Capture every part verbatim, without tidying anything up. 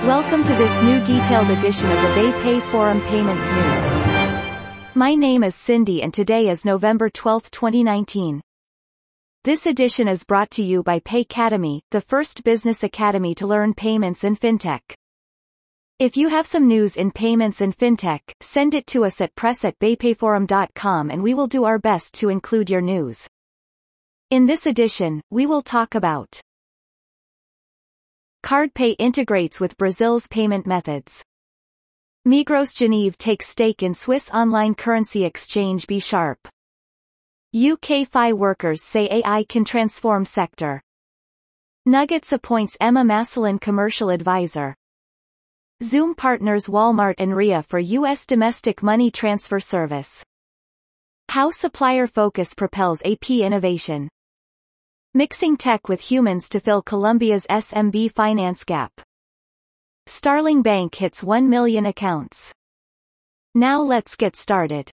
Welcome to this new detailed edition of the BayPay Forum Payments News. My name is Cindy and today is November twelfth, twenty nineteen. This edition is brought to you by Paycademy, the first business academy to learn payments and fintech. If you have some news in payments and fintech, send it to us at press at baypayforum dot com and we will do our best to include your news. In this edition, we will talk about CardPay integrates with Brazil's payment methods. Migros Geneve takes stake in Swiss online currency exchange B Sharp. U K F I workers say A I can transform sector. Nuggets appoints Emma Massillon commercial advisor. Zoom partners Walmart and Ria for U S domestic money transfer service. How supplier focus propels A P innovation. Mixing tech with humans to fill Colombia's S M B finance gap. Starling Bank hits one million accounts. Now let's get started.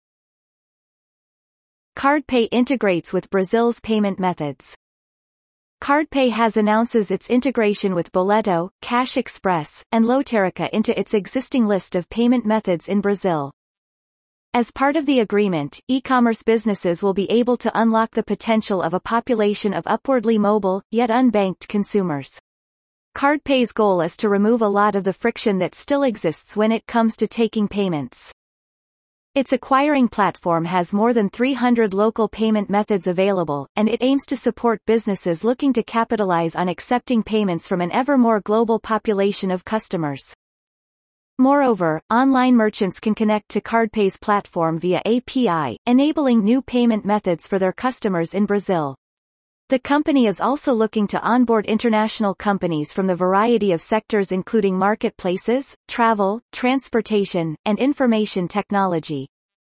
CardPay integrates with Brazil's payment methods. CardPay has announces its integration with Boleto, Cash Express, and Lotérica into its existing list of payment methods in Brazil. As part of the agreement, e-commerce businesses will be able to unlock the potential of a population of upwardly mobile, yet unbanked consumers. CardPay's goal is to remove a lot of the friction that still exists when it comes to taking payments. Its acquiring platform has more than three hundred local payment methods available, and it aims to support businesses looking to capitalize on accepting payments from an ever more global population of customers. Moreover, online merchants can connect to CardPay's platform via A P I, enabling new payment methods for their customers in Brazil. The company is also looking to onboard international companies from the variety of sectors including marketplaces, travel, transportation, and information technology.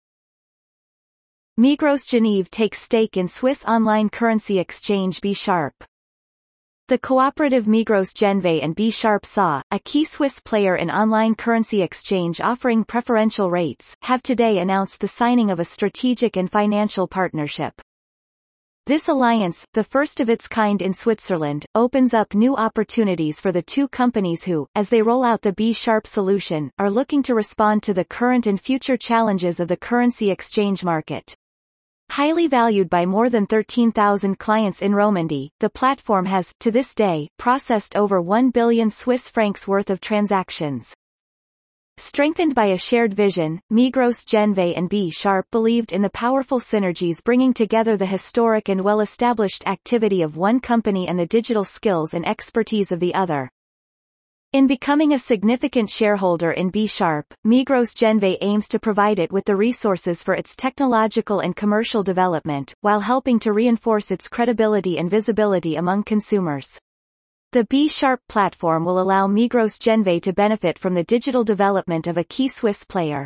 Migros Geneve takes stake in Swiss online currency exchange B Sharp. The cooperative Migros Geneve and B Sharp S A, a key Swiss player in online currency exchange offering preferential rates, have today announced the signing of a strategic and financial partnership. This alliance, the first of its kind in Switzerland, opens up new opportunities for the two companies who, as they roll out the B Sharp solution, are looking to respond to the current and future challenges of the currency exchange market. Highly valued by more than thirteen thousand clients in Romandy, the platform has, to this day, processed over one billion Swiss francs worth of transactions. Strengthened by a shared vision, Migros Geneve and B Sharp believed in the powerful synergies bringing together the historic and well-established activity of one company and the digital skills and expertise of the other. In becoming a significant shareholder in B Sharp, Migros Geneve aims to provide it with the resources for its technological and commercial development, while helping to reinforce its credibility and visibility among consumers. The B Sharp platform will allow Migros Geneve to benefit from the digital development of a key Swiss player.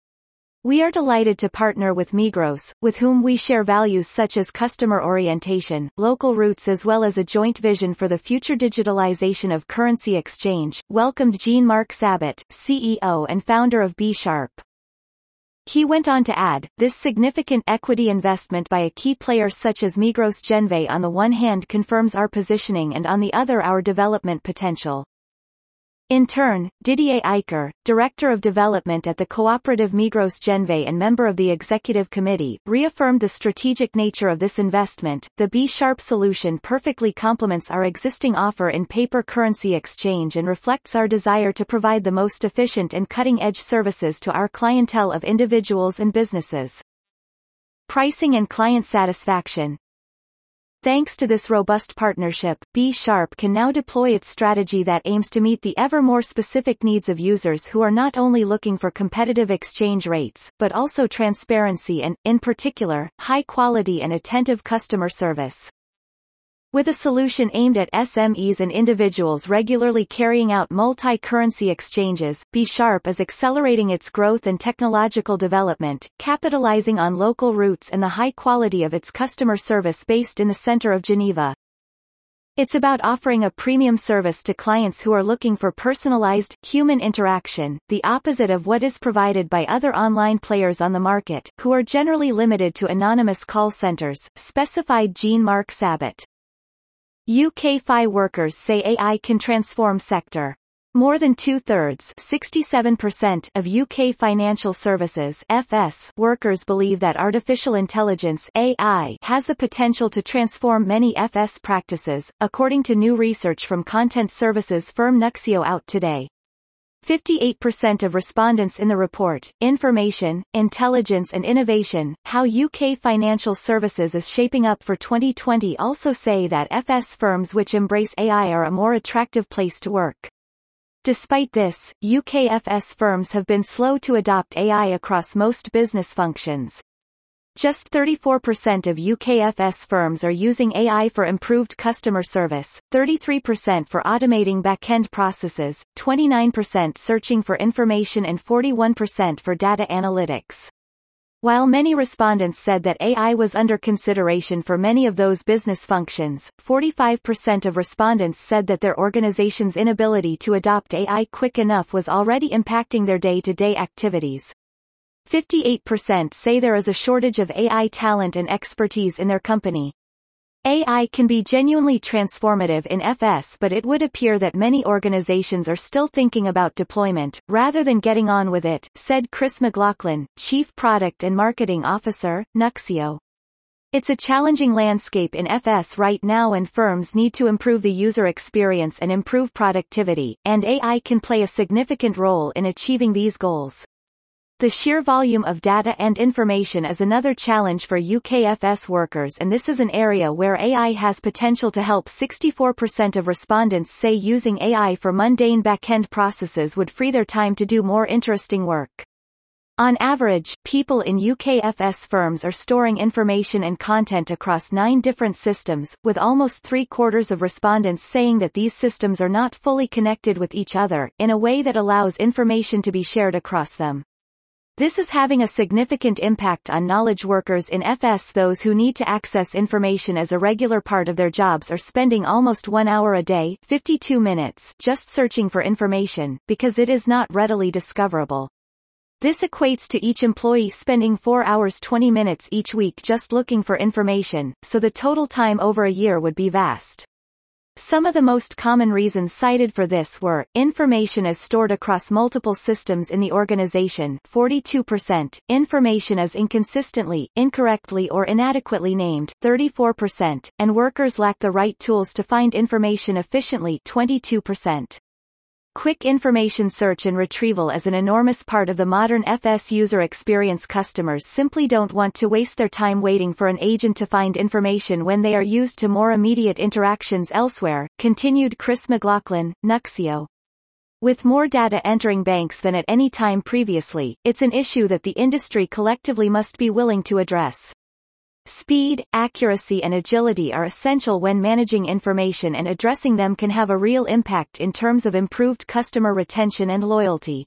We are delighted to partner with Migros, with whom we share values such as customer orientation, local roots as well as a joint vision for the future digitalization of currency exchange, welcomed Jean-Marc Sabet, C E O and founder of B Sharp. He went on to add, this significant equity investment by a key player such as Migros Geneve on the one hand confirms our positioning and on the other our development potential. In turn, Didier Eicher, Director of Development at the cooperative Migros Geneve and member of the Executive Committee, reaffirmed the strategic nature of this investment. The B Sharp solution perfectly complements our existing offer in paper currency exchange and reflects our desire to provide the most efficient and cutting-edge services to our clientele of individuals and businesses. Pricing and client satisfaction. Thanks to this robust partnership, B Sharp can now deploy its strategy that aims to meet the ever more specific needs of users who are not only looking for competitive exchange rates, but also transparency and, in particular, high quality and attentive customer service. With a solution aimed at S M Es and individuals regularly carrying out multi-currency exchanges, B Sharp is accelerating its growth and technological development, capitalizing on local roots and the high quality of its customer service based in the center of Geneva. It's about offering a premium service to clients who are looking for personalized, human interaction, the opposite of what is provided by other online players on the market, who are generally limited to anonymous call centers, specified Jean-Marc Sabet. U K F I workers say A I can transform sector. More than two-thirds sixty-seven percent of U K financial services F S workers believe that artificial intelligence A I has the potential to transform many F S practices, according to new research from content services firm Nuxeo out today. fifty-eight percent of respondents in the report, Information, Intelligence and Innovation, How U K Financial Services is Shaping Up for twenty twenty also say that F S firms which embrace A I are a more attractive place to work. Despite this, U K F S firms have been slow to adopt A I across most business functions. Just thirty-four percent of U K F S firms are using A I for improved customer service, thirty-three percent for automating back-end processes, twenty-nine percent searching for information and forty-one percent for data analytics. While many respondents said that A I was under consideration for many of those business functions, forty-five percent of respondents said that their organization's inability to adopt A I quick enough was already impacting their day-to-day activities. fifty-eight percent say there is a shortage of A I talent and expertise in their company. A I can be genuinely transformative in F S, but it would appear that many organizations are still thinking about deployment, rather than getting on with it, said Chris McLaughlin, Chief Product and Marketing Officer, Nuxeo. It's a challenging landscape in F S right now and firms need to improve the user experience and improve productivity, and A I can play a significant role in achieving these goals. The sheer volume of data and information is another challenge for U K F S workers, and this is an area where A I has potential to help. sixty-four percent of respondents say using A I for mundane back-end processes would free their time to do more interesting work. On average, people in U K F S firms are storing information and content across nine different systems, with almost three-quarters of respondents saying that these systems are not fully connected with each other, in a way that allows information to be shared across them. This is having a significant impact on knowledge workers in F S. Those who need to access information as a regular part of their jobs are spending almost one hour a day, fifty-two minutes, just searching for information, because it is not readily discoverable. This equates to each employee spending four hours twenty minutes each week just looking for information, so the total time over a year would be vast. Some of the most common reasons cited for this were, information is stored across multiple systems in the organization, forty-two percent, information is inconsistently, incorrectly or inadequately named, thirty-four percent, and workers lack the right tools to find information efficiently, twenty-two percent. Quick information search and retrieval is an enormous part of the modern F S user experience. Customers simply don't want to waste their time waiting for an agent to find information when they are used to more immediate interactions elsewhere, continued Chris McLaughlin, Nuxeo. With more data entering banks than at any time previously, it's an issue that the industry collectively must be willing to address. Speed, accuracy and agility are essential when managing information, and addressing them can have a real impact in terms of improved customer retention and loyalty.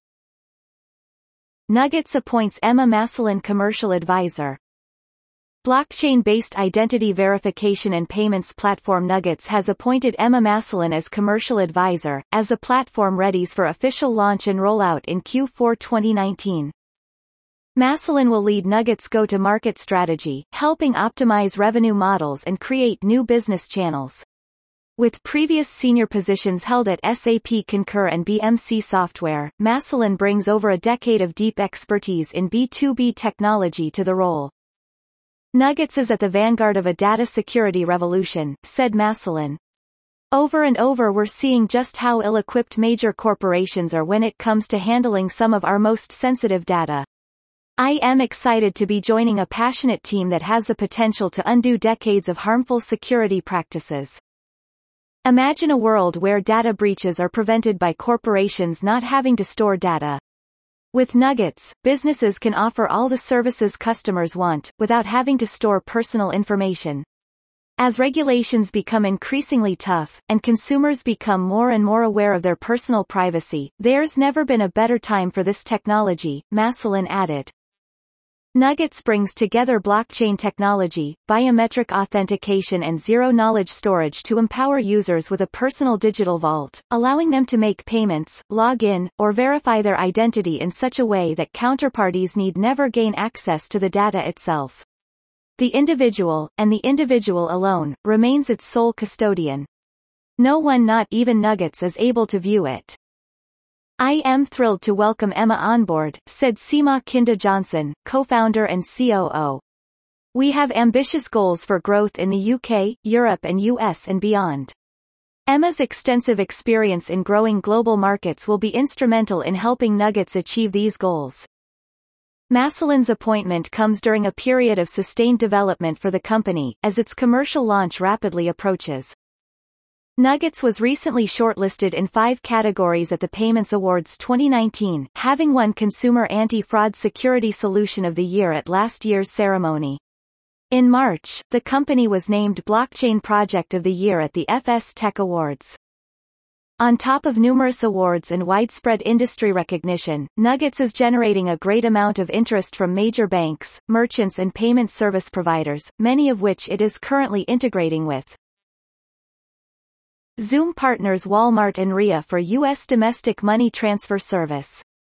Nuggets appoints Emma Massillon Commercial Advisor. Blockchain-based identity verification and payments platform Nuggets has appointed Emma Massillon as Commercial Advisor, as the platform readies for official launch and rollout in Q four twenty nineteen. Massillon will lead Nuggets' go-to-market strategy, helping optimize revenue models and create new business channels. With previous senior positions held at S A P Concur and B M C Software, Massillon brings over a decade of deep expertise in B two B technology to the role. Nuggets is at the vanguard of a data security revolution, said Massillon. Over and over we're seeing just how ill-equipped major corporations are when it comes to handling some of our most sensitive data. I am excited to be joining a passionate team that has the potential to undo decades of harmful security practices. Imagine a world where data breaches are prevented by corporations not having to store data. With Nuggets, businesses can offer all the services customers want, without having to store personal information. As regulations become increasingly tough, and consumers become more and more aware of their personal privacy, there's never been a better time for this technology, Massillon added. Nuggets brings together blockchain technology, biometric authentication and zero-knowledge storage to empower users with a personal digital vault, allowing them to make payments, log in, or verify their identity in such a way that counterparties need never gain access to the data itself. The individual, and the individual alone, remains its sole custodian. No one, not even Nuggets, is able to view it. "I am thrilled to welcome Emma on board," said Seema Kinda Johnson, co-founder and C O O. "We have ambitious goals for growth in the U K, Europe and U S and beyond." Emma's extensive experience in growing global markets will be instrumental in helping Nuggets achieve these goals. Massillon's appointment comes during a period of sustained development for the company, as its commercial launch rapidly approaches. Nuggets was recently shortlisted in five categories at the Payments Awards twenty nineteen, having won Consumer Anti-Fraud Security Solution of the Year at last year's ceremony. In March, the company was named Blockchain Project of the Year at the F S Tech Awards. On top of numerous awards and widespread industry recognition, Nuggets is generating a great amount of interest from major banks, merchants and payment service providers, many of which it is currently integrating with. Xoom partners Walmart and Ria for U S domestic money transfer service.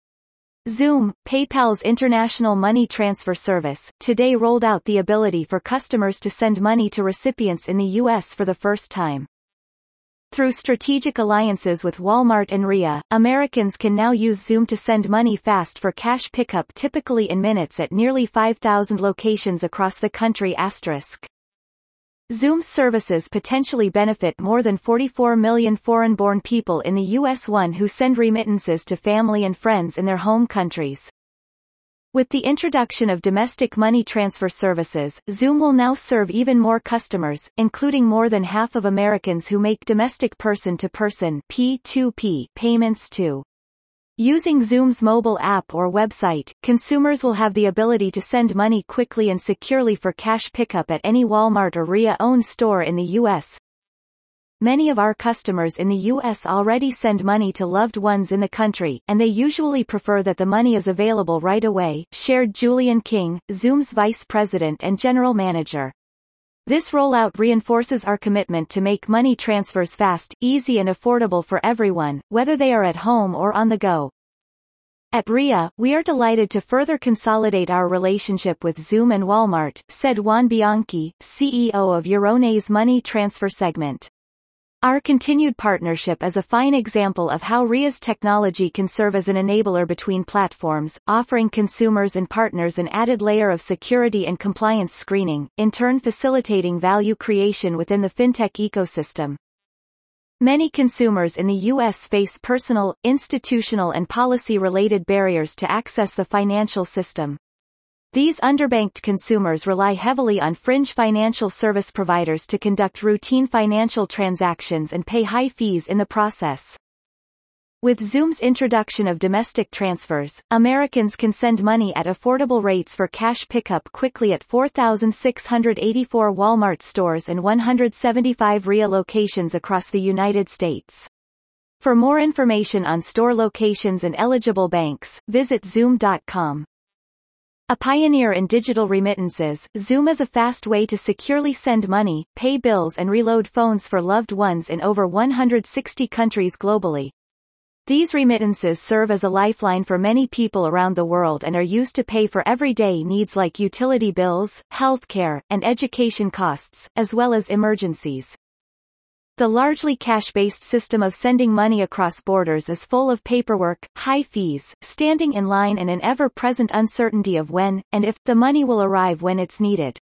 Xoom, PayPal's international money transfer service, today rolled out the ability for customers to send money to recipients in the U S for the first time. Through strategic alliances with Walmart and Ria, Americans can now use Xoom to send money fast for cash pickup, typically in minutes, at nearly five thousand locations across the country. Asterisk. Xoom's services potentially benefit more than forty-four million foreign-born people in the U S one who send remittances to family and friends in their home countries. With the introduction of domestic money transfer services, Xoom will now serve even more customers, including more than half of Americans who make domestic person-to-person (P two P) payments too. Using Xoom's mobile app or website, consumers will have the ability to send money quickly and securely for cash pickup at any Walmart or Ria-owned store in the U S. Many of our customers in the U S already send money to loved ones in the country, and they usually prefer that the money is available right away, shared Julian King, Xoom's vice president and general manager. This rollout reinforces our commitment to make money transfers fast, easy and affordable for everyone, whether they are at home or on the go. At Ria, we are delighted to further consolidate our relationship with Xoom and Walmart, said Juan Bianchi, C E O of Eurone's money transfer segment. Our continued partnership is a fine example of how Ria's technology can serve as an enabler between platforms, offering consumers and partners an added layer of security and compliance screening, in turn facilitating value creation within the fintech ecosystem. Many consumers in the U S face personal, institutional and policy-related barriers to access the financial system. These underbanked consumers rely heavily on fringe financial service providers to conduct routine financial transactions and pay high fees in the process. With Xoom's introduction of domestic transfers, Americans can send money at affordable rates for cash pickup quickly at four thousand six hundred eighty-four Walmart stores and one hundred seventy-five Ria locations across the United States. For more information on store locations and eligible banks, visit xoom dot com. A pioneer in digital remittances, Xoom is a fast way to securely send money, pay bills and reload phones for loved ones in over one hundred sixty countries globally. These remittances serve as a lifeline for many people around the world and are used to pay for everyday needs like utility bills, healthcare, and education costs, as well as emergencies. The largely cash-based system of sending money across borders is full of paperwork, high fees, standing in line and an ever-present uncertainty of when, and if, the money will arrive when it's needed.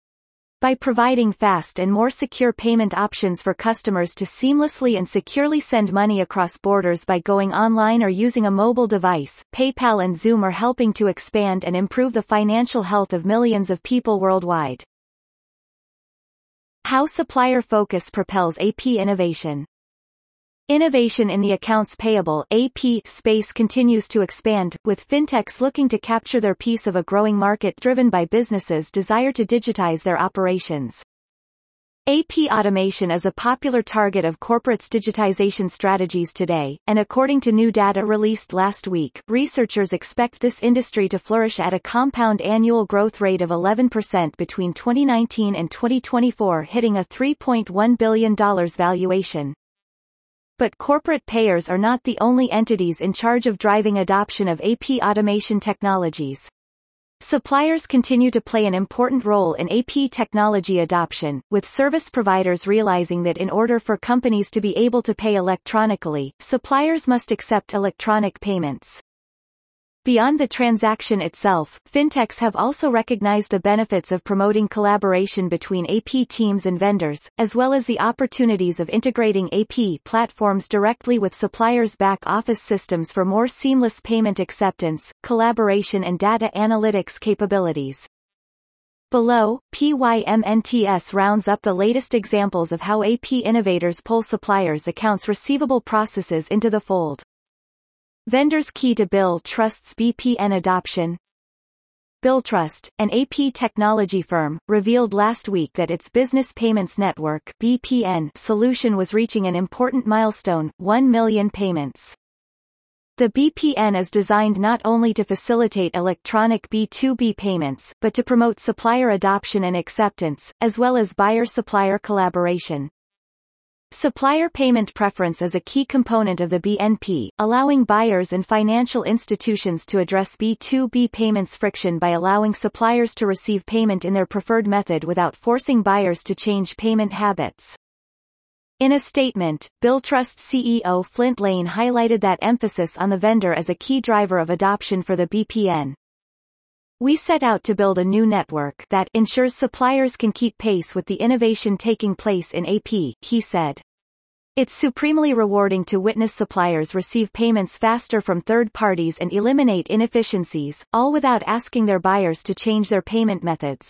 By providing fast and more secure payment options for customers to seamlessly and securely send money across borders by going online or using a mobile device, PayPal and Xoom are helping to expand and improve the financial health of millions of people worldwide. How supplier focus propels A P innovation. Innovation in the accounts payable (A P) space continues to expand, with fintechs looking to capture their piece of a growing market driven by businesses' desire to digitize their operations. A P automation is a popular target of corporates' digitization strategies today, and according to new data released last week, researchers expect this industry to flourish at a compound annual growth rate of eleven percent between twenty nineteen and twenty twenty-four, hitting a three point one billion dollars valuation. But corporate payers are not the only entities in charge of driving adoption of A P automation technologies. Suppliers continue to play an important role in A P technology adoption, with service providers realizing that in order for companies to be able to pay electronically, suppliers must accept electronic payments. Beyond the transaction itself, fintechs have also recognized the benefits of promoting collaboration between A P teams and vendors, as well as the opportunities of integrating A P platforms directly with suppliers' back-office systems for more seamless payment acceptance, collaboration and data analytics capabilities. Below, P Y M N T S rounds up the latest examples of how A P innovators pull suppliers' accounts receivable processes into the fold. Vendors key to Billtrust's B P N adoption. Billtrust, an A P technology firm, revealed last week that its Business Payments Network (B P N) solution was reaching an important milestone, one million payments. The B P N is designed not only to facilitate electronic B two B payments, but to promote supplier adoption and acceptance, as well as buyer-supplier collaboration. Supplier payment preference is a key component of the B N P, allowing buyers and financial institutions to address B two B payments friction by allowing suppliers to receive payment in their preferred method without forcing buyers to change payment habits. In a statement, Billtrust C E O Flint Lane highlighted that emphasis on the vendor as a key driver of adoption for the B P N. "We set out to build a new network that ensures suppliers can keep pace with the innovation taking place in A P," he said. "It's supremely rewarding to witness suppliers receive payments faster from third parties and eliminate inefficiencies, all without asking their buyers to change their payment methods."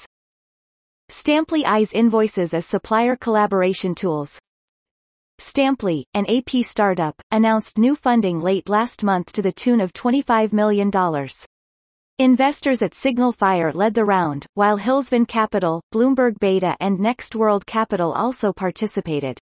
Stamply eyes invoices as supplier collaboration tools. Stamply, an A P startup, announced new funding late last month to the tune of twenty-five million dollars. Investors at Signal Fire led the round, while Hillsvin Capital, Bloomberg Beta and Next World Capital also participated.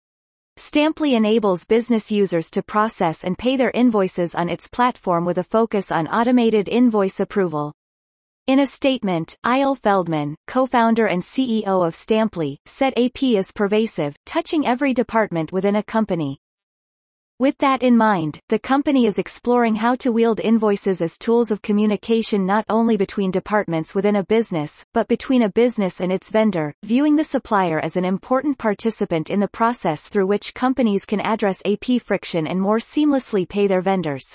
Stamply enables business users to process and pay their invoices on its platform with a focus on automated invoice approval. In a statement, Eyal Feldman, co-founder and C E O of Stamply, said A P is pervasive, touching every department within a company. With that in mind, the company is exploring how to wield invoices as tools of communication not only between departments within a business, but between a business and its vendor, viewing the supplier as an important participant in the process through which companies can address A P friction and more seamlessly pay their vendors.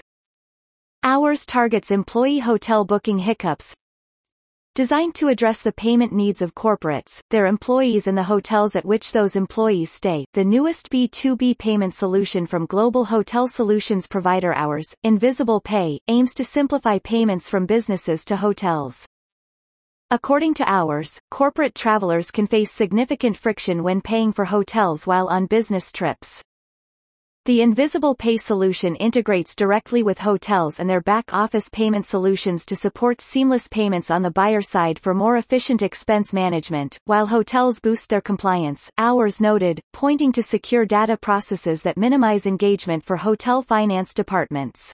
Hours targets employee hotel booking hiccups. Designed to address the payment needs of corporates, their employees and the hotels at which those employees stay, the newest B two B payment solution from global hotel solutions provider Hours, Invisible Pay, aims to simplify payments from businesses to hotels. According to Hours, corporate travelers can face significant friction when paying for hotels while on business trips. The Invisible Pay solution integrates directly with hotels and their back-office payment solutions to support seamless payments on the buyer side for more efficient expense management, while hotels boost their compliance, Hours noted, pointing to secure data processes that minimize engagement for hotel finance departments.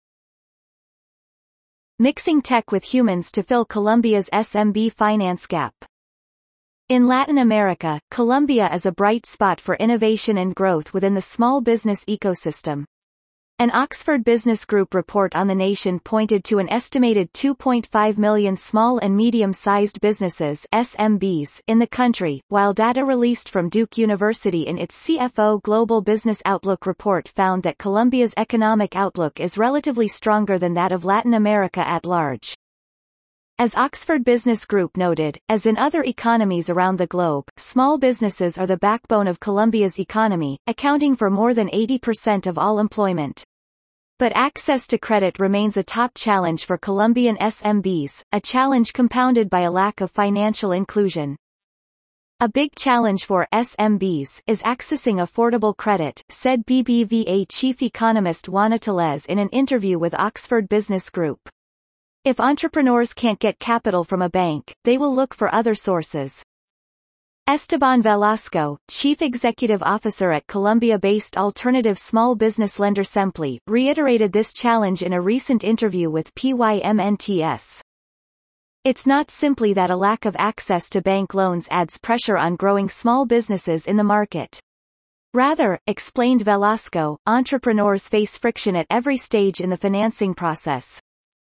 Mixing tech with humans to fill Colombia's S M B finance gap. In Latin America, Colombia is a bright spot for innovation and growth within the small business ecosystem. An Oxford Business Group report on the nation pointed to an estimated two point five million small and medium-sized businesses (S M Bs) in the country, while data released from Duke University in its C F O Global Business Outlook report found that Colombia's economic outlook is relatively stronger than that of Latin America at large. As Oxford Business Group noted, as in other economies around the globe, small businesses are the backbone of Colombia's economy, accounting for more than eighty percent of all employment. But access to credit remains a top challenge for Colombian S M Bs, a challenge compounded by a lack of financial inclusion. A big challenge for S M Bs is accessing affordable credit, said B B V A chief economist Juana Tellez in an interview with Oxford Business Group. If entrepreneurs can't get capital from a bank, they will look for other sources. Esteban Velasco, Chief Executive Officer at Colombia-based alternative small business lender Sempli, reiterated this challenge in a recent interview with P Y M N T S. It's not simply that a lack of access to bank loans adds pressure on growing small businesses in the market. Rather, explained Velasco, entrepreneurs face friction at every stage in the financing process.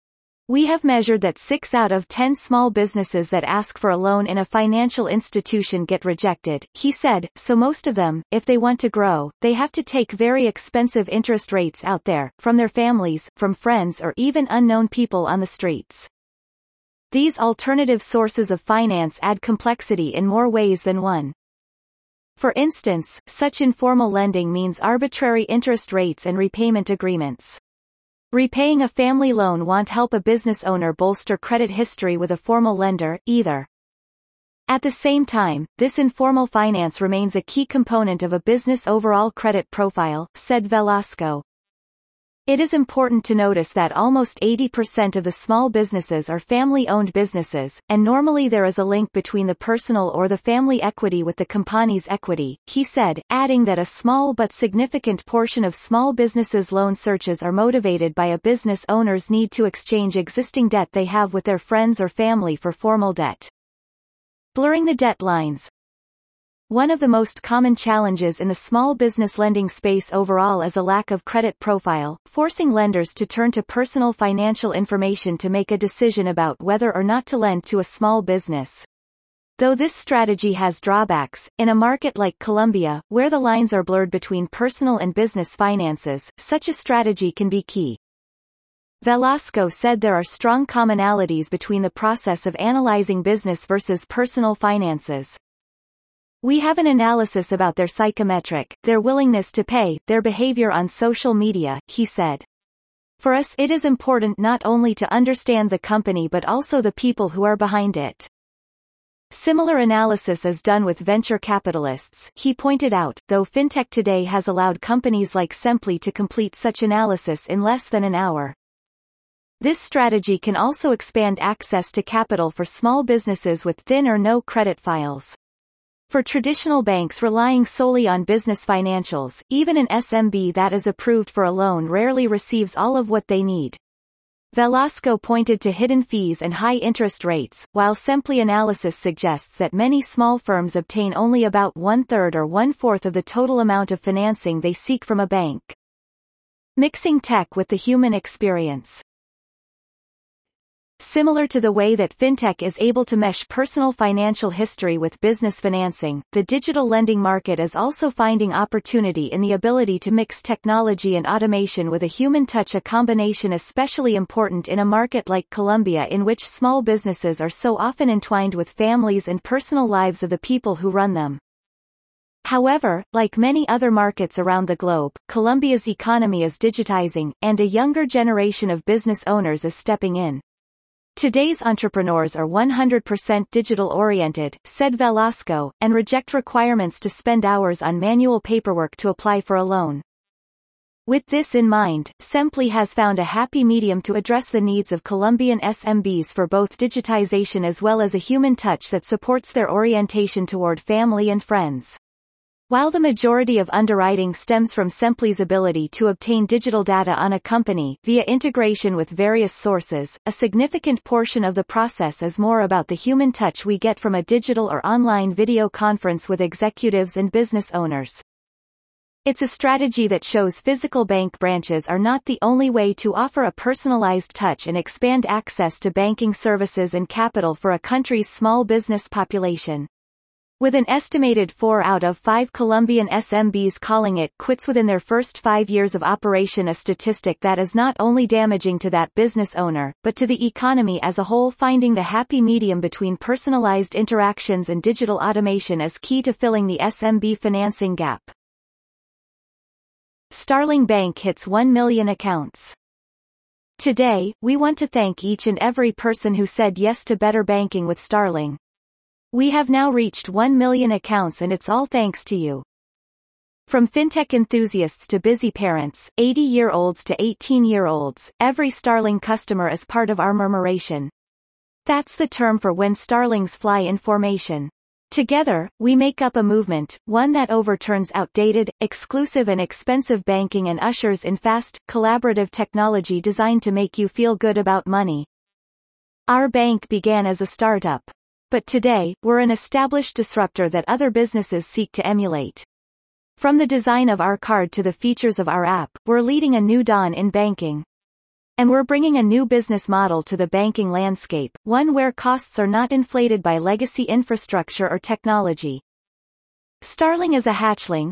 We have measured that six out of ten small businesses that ask for a loan in a financial institution get rejected, he said, so most of them, if they want to grow, they have to take very expensive interest rates out there, from their families, from friends or even unknown people on the streets. These alternative sources of finance add complexity in more ways than one. For instance, such informal lending means arbitrary interest rates and repayment agreements. Repaying a family loan won't help a business owner bolster credit history with a formal lender, either. At the same time, this informal finance remains a key component of a business' overall credit profile, said Velasco. It is important to notice that almost eighty percent of the small businesses are family-owned businesses, and normally there is a link between the personal or the family equity with the company's equity, he said, adding that a small but significant portion of small businesses' loan searches are motivated by a business owner's need to exchange existing debt they have with their friends or family for formal debt. Blurring the debt lines. One of the most common challenges in the small business lending space overall is a lack of credit profile, forcing lenders to turn to personal financial information to make a decision about whether or not to lend to a small business. Though this strategy has drawbacks, in a market like Colombia, where the lines are blurred between personal and business finances, such a strategy can be key. Velasco said there are strong commonalities between the process of analyzing business versus personal finances. We have an analysis about their psychometric, their willingness to pay, their behavior on social media, he said. For us it is important not only to understand the company but also the people who are behind it. Similar analysis is done with venture capitalists, he pointed out, though fintech today has allowed companies like Simply to complete such analysis in less than an hour. This strategy can also expand access to capital for small businesses with thin or no credit files. For traditional banks relying solely on business financials, even an S M B that is approved for a loan rarely receives all of what they need. Velasco pointed to hidden fees and high interest rates, while Simply analysis suggests that many small firms obtain only about one-third or one-fourth of the total amount of financing they seek from a bank. Mixing tech with the human experience. Similar to the way that fintech is able to mesh personal financial history with business financing, the digital lending market is also finding opportunity in the ability to mix technology and automation with a human touch, a combination especially important in a market like Colombia in which small businesses are so often entwined with families and personal lives of the people who run them. However, like many other markets around the globe, Colombia's economy is digitizing, and a younger generation of business owners is stepping in. Today's entrepreneurs are one hundred percent digital-oriented, said Velasco, and reject requirements to spend hours on manual paperwork to apply for a loan. With this in mind, Simply has found a happy medium to address the needs of Colombian S M Bs for both digitization as well as a human touch that supports their orientation toward family and friends. While the majority of underwriting stems from Simply's ability to obtain digital data on a company via integration with various sources, a significant portion of the process is more about the human touch we get from a digital or online video conference with executives and business owners. It's a strategy that shows physical bank branches are not the only way to offer a personalized touch and expand access to banking services and capital for a country's small business population. With an estimated four out of five Colombian S M Bs calling it quits within their first five years of operation, a statistic that is not only damaging to that business owner, but to the economy as a whole. Finding the happy medium between personalized interactions and digital automation is key to filling the S M B financing gap. Starling Bank hits one million accounts. Today, we want to thank each and every person who said yes to better banking with Starling. We have now reached one million accounts, and it's all thanks to you. From fintech enthusiasts to busy parents, eighty-year-olds to eighteen-year-olds, every Starling customer is part of our murmuration. That's the term for when Starlings fly in formation. Together, we make up a movement, one that overturns outdated, exclusive and expensive banking and ushers in fast, collaborative technology designed to make you feel good about money. Our bank began as a startup. But today, we're an established disruptor that other businesses seek to emulate. From the design of our card to the features of our app, we're leading a new dawn in banking. And we're bringing a new business model to the banking landscape, one where costs are not inflated by legacy infrastructure or technology. Starling is a hatchling.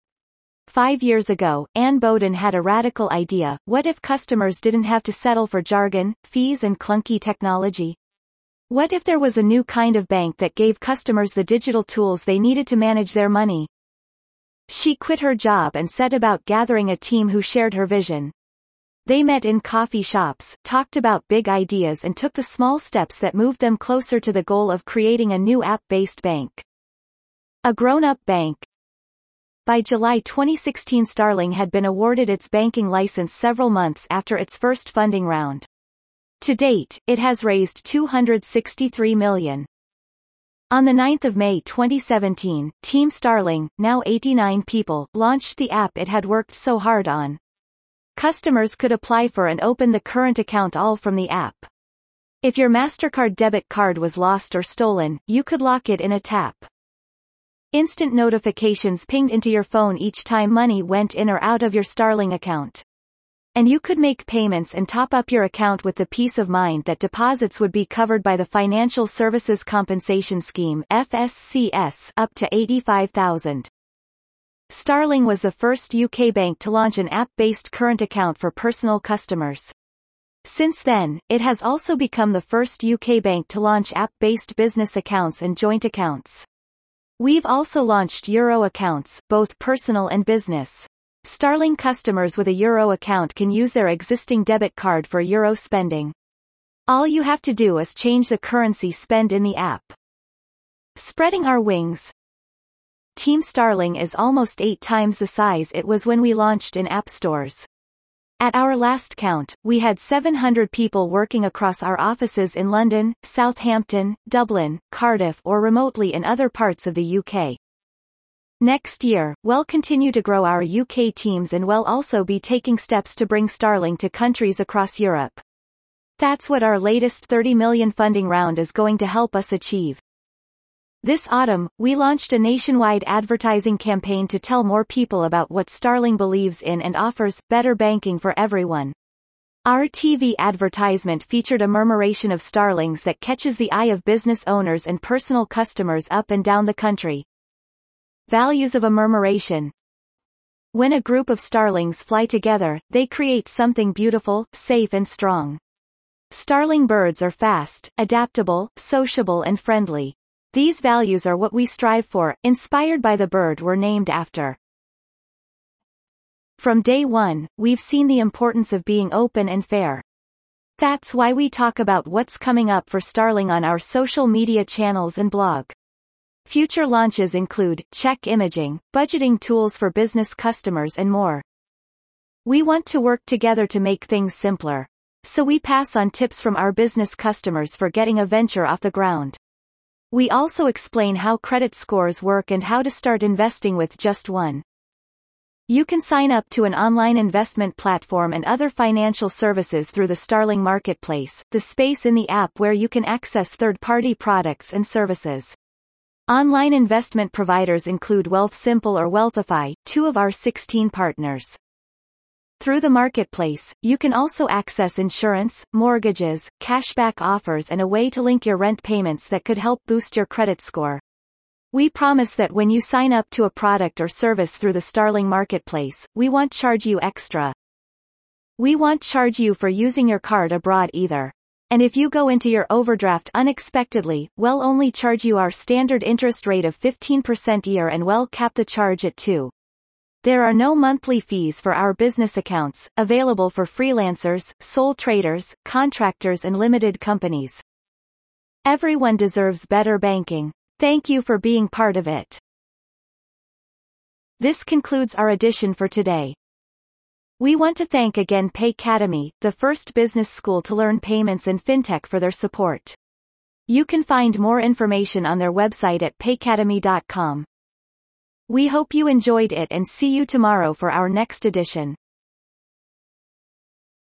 Five years ago, Anne Boden had a radical idea: what if customers didn't have to settle for jargon, fees and clunky technology? What if there was a new kind of bank that gave customers the digital tools they needed to manage their money? She quit her job and set about gathering a team who shared her vision. They met in coffee shops, talked about big ideas and took the small steps that moved them closer to the goal of creating a new app-based bank. A grown-up bank. By July twenty sixteen, Starling had been awarded its banking license several months after its first funding round. To date, it has raised two hundred sixty-three million dollars. On the ninth of May twenty seventeen, Team Starling, now eighty-nine people, launched the app it had worked so hard on. Customers could apply for and open the current account all from the app. If your MasterCard debit card was lost or stolen, you could lock it in a tap. Instant notifications pinged into your phone each time money went in or out of your Starling account. And you could make payments and top up your account with the peace of mind that deposits would be covered by the Financial Services Compensation Scheme (F S C S) up to eighty-five thousand dollars. Starling was the first U K bank to launch an app-based current account for personal customers. Since then, it has also become the first U K bank to launch app-based business accounts and joint accounts. We've also launched Euro accounts, both personal and business. Starling customers with a Euro account can use their existing debit card for Euro spending. All you have to do is change the currency spent in the app. Spreading our wings. Team Starling is almost eight times the size it was when we launched in app stores. At our last count, we had seven hundred people working across our offices in London, Southampton, Dublin, Cardiff or remotely in other parts of the U K. Next year, we'll continue to grow our U K teams and we'll also be taking steps to bring Starling to countries across Europe. That's what our latest thirty million funding round is going to help us achieve. This autumn, we launched a nationwide advertising campaign to tell more people about what Starling believes in and offers: better banking for everyone. Our T V advertisement featured a murmuration of Starlings that catches the eye of business owners and personal customers up and down the country. Values of a murmuration. When a group of Starlings fly together, they create something beautiful, safe and strong. Starling birds are fast, adaptable, sociable and friendly. These values are what we strive for, inspired by the bird we're named after. From day one, we've seen the importance of being open and fair. That's why we talk about what's coming up for Starling on our social media channels and blog. Future launches include check imaging, budgeting tools for business customers and more. We want to work together to make things simpler. So we pass on tips from our business customers for getting a venture off the ground. We also explain how credit scores work and how to start investing with just one. You can sign up to an online investment platform and other financial services through the Starling Marketplace, the space in the app where you can access third-party products and services. Online investment providers include Wealthsimple or Wealthify, two of our sixteen partners. Through the marketplace, you can also access insurance, mortgages, cashback offers and a way to link your rent payments that could help boost your credit score. We promise that when you sign up to a product or service through the Starling Marketplace, we won't charge you extra. We won't charge you for using your card abroad either. And if you go into your overdraft unexpectedly, we'll only charge you our standard interest rate of fifteen percent a year and we'll cap the charge at two. There are no monthly fees for our business accounts, available for freelancers, sole traders, contractors and limited companies. Everyone deserves better banking. Thank you for being part of it. This concludes our edition for today. We want to thank again Paycademy, the first business school to learn payments and fintech, for their support. You can find more information on their website at paycademy dot com. We hope you enjoyed it and see you tomorrow for our next edition.